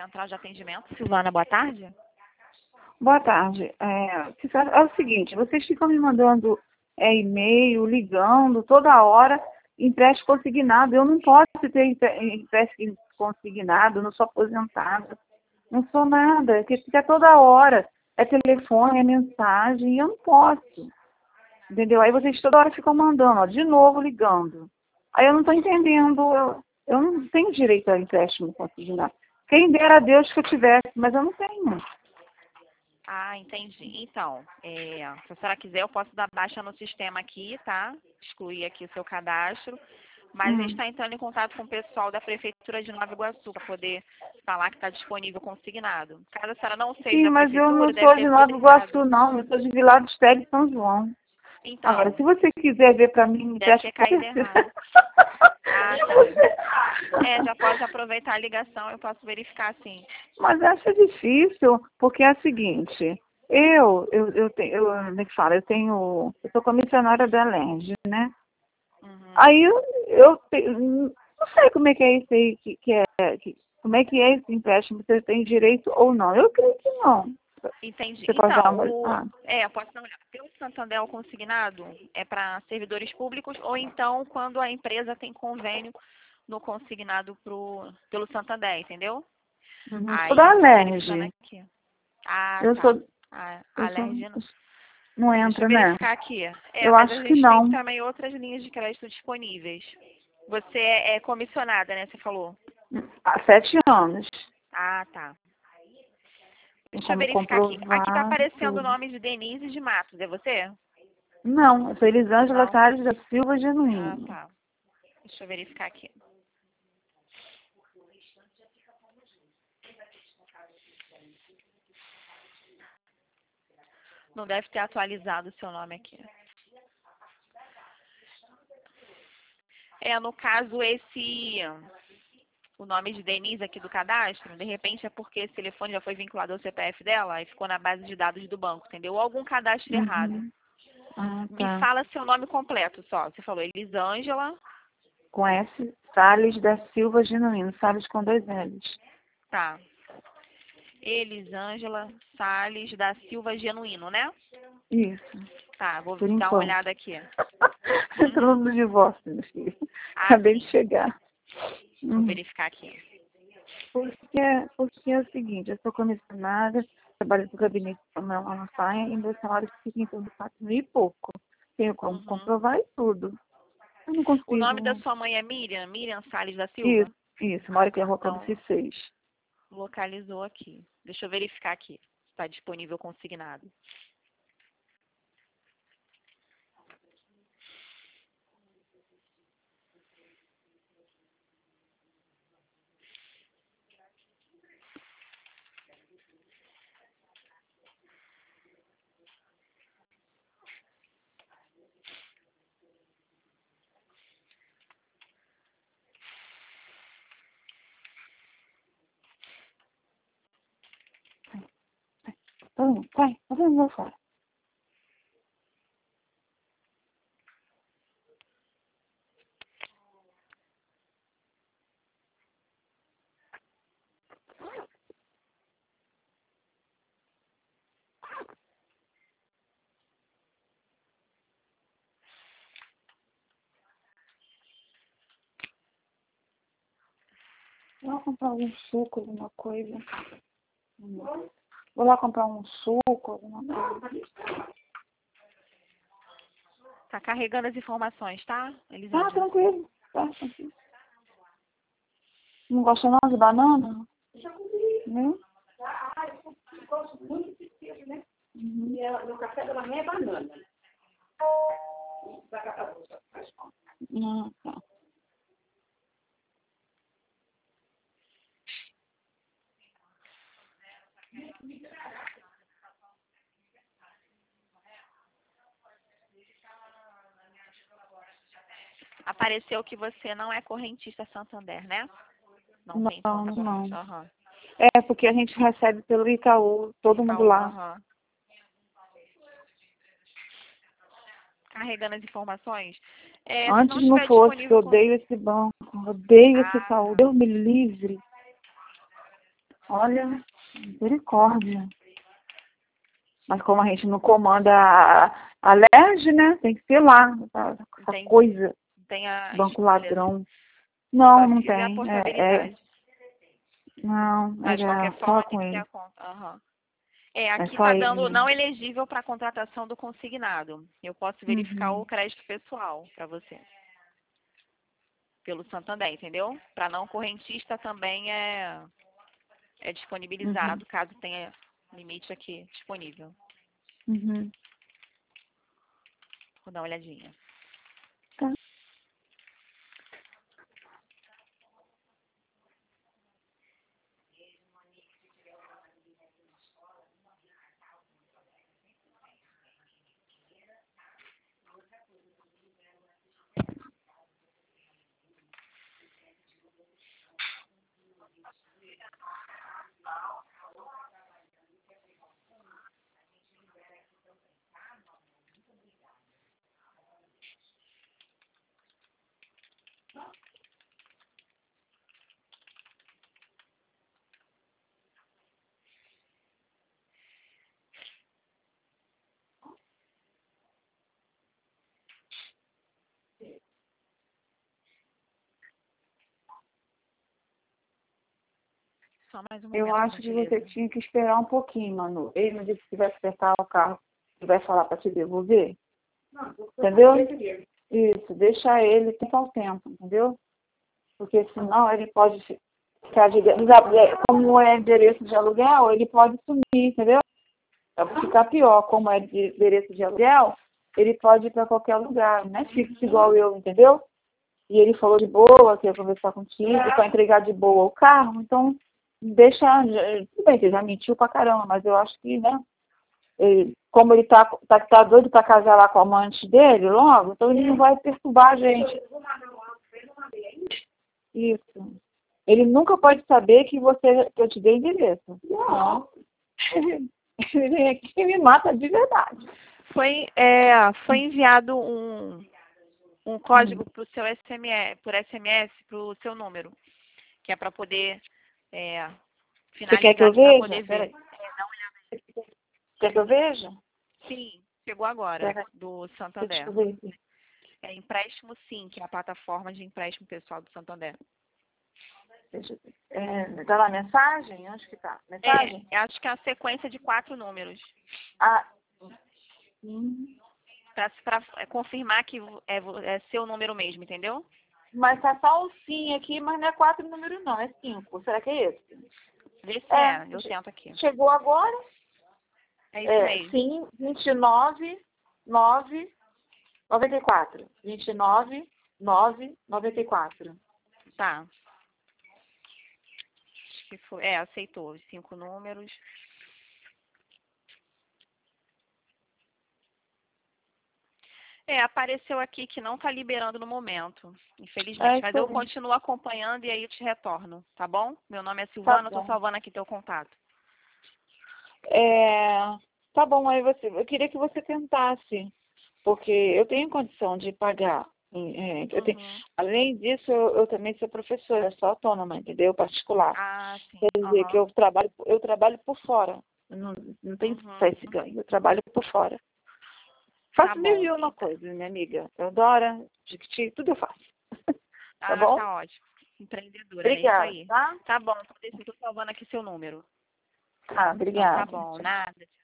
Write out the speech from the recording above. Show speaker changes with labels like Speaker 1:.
Speaker 1: Central de Atendimento. Silvana, boa tarde.
Speaker 2: Boa tarde. É o seguinte, vocês ficam me mandando e-mail, ligando toda hora, empréstimo consignado. Eu não posso ter empréstimo consignado, não sou aposentada, não sou nada, porque fica toda hora. É telefone, é mensagem, e eu não posso. Entendeu? Aí vocês toda hora ficam mandando, ó, de novo ligando. Aí eu não estou entendendo, eu não tenho direito a empréstimo consignado. Quem dera a Deus que eu tivesse, mas eu não tenho.
Speaker 1: Ah, entendi. Então, se a senhora quiser, eu posso dar baixa no sistema aqui, tá? Excluir aqui o seu cadastro. Mas a gente está entrando em contato com o pessoal da Prefeitura de Nova Iguaçu para poder falar que está disponível consignado. Caso a senhora não seja
Speaker 2: Sim,
Speaker 1: da
Speaker 2: mas eu
Speaker 1: Prefeitura,
Speaker 2: não
Speaker 1: deve
Speaker 2: sou de
Speaker 1: ter
Speaker 2: Nova
Speaker 1: solicitado.
Speaker 2: Iguaçu, não. Eu sou de Vila dos Teles, São João.
Speaker 1: Então,
Speaker 2: Agora, se você quiser ver para mim, me
Speaker 1: deve
Speaker 2: teste
Speaker 1: ter caído errado. Ah, tá. Já pode aproveitar a ligação, eu posso verificar sim.
Speaker 2: Mas acho difícil, porque é o seguinte, como é que fala? Eu sou comissionária da LERJ, né?
Speaker 1: Uhum.
Speaker 2: Aí não sei como é que é isso aí, como é que é esse empréstimo, você tem direito ou não. Eu creio que não.
Speaker 1: Entendi.
Speaker 2: Você pode dar
Speaker 1: Então,
Speaker 2: uma...
Speaker 1: posso dar uma olhada. Pelo Santander, o consignado é para servidores públicos ou então quando a empresa tem convênio no consignado pelo Santander, entendeu?
Speaker 2: Sou da
Speaker 1: Aí, verificando
Speaker 2: LERJ.
Speaker 1: aqui. Ah,
Speaker 2: Eu
Speaker 1: tá.
Speaker 2: sou,
Speaker 1: A Alergia não.
Speaker 2: não
Speaker 1: Deixa eu
Speaker 2: entra, né?
Speaker 1: verificar aqui.
Speaker 2: Eu
Speaker 1: Mas a
Speaker 2: acho que
Speaker 1: gente tem
Speaker 2: não.
Speaker 1: também outras linhas de crédito disponíveis. Você é comissionada, né? Você falou.
Speaker 2: Há 7 anos.
Speaker 1: Ah, tá.
Speaker 2: Tem
Speaker 1: Deixa eu
Speaker 2: como
Speaker 1: verificar aqui. Aqui tá
Speaker 2: comprovar
Speaker 1: aparecendo o
Speaker 2: tudo.
Speaker 1: nome de Denise de Matos. É você?
Speaker 2: Não, eu sou Elisângela
Speaker 1: Não.
Speaker 2: Salles da Silva
Speaker 1: Ah,
Speaker 2: Genuíno.
Speaker 1: tá. Deixa eu verificar aqui. Não deve ter atualizado o seu nome aqui. No caso, o nome de Denise aqui do cadastro, de repente é porque esse telefone já foi vinculado ao CPF dela e ficou na base de dados do banco, entendeu? Ou algum cadastro errado.
Speaker 2: Ah,
Speaker 1: Me
Speaker 2: tá.
Speaker 1: fala seu nome completo só. Você falou Elisângela.
Speaker 2: Com S, Salles da Silva Genuíno. Salles com 2 L's.
Speaker 1: Tá. Elisângela Salles da Silva Genuíno, né?
Speaker 2: Isso,
Speaker 1: Tá, vou
Speaker 2: por
Speaker 1: dar uma
Speaker 2: enquanto.
Speaker 1: olhada aqui.
Speaker 2: Entrando no divórcio, meu filho.
Speaker 1: Ah,
Speaker 2: Acabei de
Speaker 1: sim.
Speaker 2: chegar.
Speaker 1: Vou verificar aqui.
Speaker 2: Porque é o seguinte, eu sou comissionada, trabalho no gabinete de uma saia e meu salário fica em torno de 4 mil e pouco. Tenho como
Speaker 1: Uhum.
Speaker 2: comprovar e tudo. Eu não
Speaker 1: O nome da
Speaker 2: consigo.
Speaker 1: sua mãe é Miriam? Miriam Salles da Silva?
Speaker 2: Isso, mora aqui na Rua
Speaker 1: Então,
Speaker 2: Campos 6.
Speaker 1: localizou aqui. Deixa eu verificar aqui. Está disponível consignado.
Speaker 2: Vai, vamos fora. Vou lá comprar algum suco, alguma coisa. Vou lá comprar um suco, alguma coisa.
Speaker 1: Tá carregando as informações, tá,
Speaker 2: Tá,
Speaker 1: Elisângela?
Speaker 2: tranquilo. Tá, tranquilo. Não gosta não de banana? Né? Gosto muito de queijo, né? E no café da manhã é banana. Tá.
Speaker 1: Apareceu que você não é correntista Santander, né? Não tem
Speaker 2: Não,
Speaker 1: informações.
Speaker 2: não.
Speaker 1: Aham.
Speaker 2: É, porque a gente recebe pelo Itaú, todo mundo
Speaker 1: Itaú,
Speaker 2: lá.
Speaker 1: aham. Carregando as informações. Se não
Speaker 2: Antes não
Speaker 1: estiver
Speaker 2: fosse, que eu
Speaker 1: disponível com...
Speaker 2: odeio esse banco, odeio esse
Speaker 1: Ah,
Speaker 2: Itaú,
Speaker 1: tá.
Speaker 2: Deus me livre. Olha, misericórdia. Mas como a gente não comanda a LERJ, né? Tem que ser lá, essa coisa.
Speaker 1: Tem a
Speaker 2: Banco
Speaker 1: escolha,
Speaker 2: ladrão. Não,
Speaker 1: só
Speaker 2: não
Speaker 1: se fizer a
Speaker 2: tem.
Speaker 1: portabilidade.
Speaker 2: Não,
Speaker 1: Mas de qualquer
Speaker 2: só
Speaker 1: forma tem
Speaker 2: com
Speaker 1: que ter
Speaker 2: ele.
Speaker 1: a conta. Aham.
Speaker 2: É
Speaker 1: Aqui
Speaker 2: só
Speaker 1: está
Speaker 2: ele
Speaker 1: dando
Speaker 2: mesmo.
Speaker 1: não elegível para contratação do consignado. Eu posso verificar o crédito pessoal para você. Pelo Santander, entendeu? Para não correntista também é disponibilizado, caso tenha limite aqui disponível. Vou dar uma olhadinha.
Speaker 2: Tá.
Speaker 1: Só mais um
Speaker 2: Eu
Speaker 1: momento, por
Speaker 2: acho que você
Speaker 1: gentileza.
Speaker 2: tinha que esperar um pouquinho, Manu. Ele não disse que vai acertar o carro e vai falar para te devolver. Entendeu? Isso, deixa ele tentar o tempo, entendeu? Porque senão ele pode ficar como é endereço de aluguel, ele pode sumir, entendeu? Vai ficar pior, como é de endereço de aluguel, ele pode ir para qualquer lugar, não é fixo igual eu, entendeu? E ele falou de boa, que ia conversar contigo, para entregar de boa o carro, então deixa, tudo bem, você já mentiu pra caramba, mas eu acho que, né, como ele tá doido para casar lá com a amante dele logo, então ele não vai perturbar a gente. Isso. Ele nunca pode saber que eu te dei endereço. Não. Ele vem aqui e me mata de verdade.
Speaker 1: Foi enviado um código para o seu SMS, por SMS, para o seu número, que é para poder
Speaker 2: Você quer que
Speaker 1: finalizar
Speaker 2: eu
Speaker 1: aqui para
Speaker 2: veja?
Speaker 1: poder ver.
Speaker 2: Quer que eu veja?
Speaker 1: Sim, chegou agora,
Speaker 2: Pera,
Speaker 1: do
Speaker 2: deixa
Speaker 1: Santander.
Speaker 2: eu ver aqui.
Speaker 1: É Empréstimo Sim, que é a plataforma de empréstimo pessoal do Santander.
Speaker 2: Deixa eu ver. Tá lá mensagem? Onde que tá? Mensagem?
Speaker 1: Eu acho que é a sequência de 4 números.
Speaker 2: Ah,
Speaker 1: Para confirmar que é seu número mesmo, entendeu?
Speaker 2: mas tá só o sim aqui, mas não é 4 números não, é 5. Será que é esse?
Speaker 1: Vê se eu tento aqui.
Speaker 2: Chegou agora.
Speaker 1: É isso mesmo.
Speaker 2: Sim, 29, 9, 94. 29, 9, 94.
Speaker 1: Tá. Acho que foi. Aceitou os 5 números. Apareceu aqui que não está liberando no momento, infelizmente. Mas eu continuo acompanhando e aí eu te retorno, tá bom? Meu nome é Silvana, eu estou salvando aqui teu contato.
Speaker 2: Tá bom, aí eu queria que você tentasse, porque eu tenho condição de pagar. Além disso, eu também sou professora, sou autônoma, entendeu? Particular.
Speaker 1: Ah, sim.
Speaker 2: Quer dizer que eu trabalho por fora. Não tenho esse ganho, eu trabalho por fora. Faço mil e uma coisas, minha amiga. Teodora, Jiquiti, tudo eu faço. Tá bom?
Speaker 1: Tá ótimo. Empreendedora,
Speaker 2: Obrigada,
Speaker 1: é isso aí.
Speaker 2: tá?
Speaker 1: Tá bom, estou salvando aqui seu número.
Speaker 2: Tá, obrigada.
Speaker 1: Então, tá bom, nada.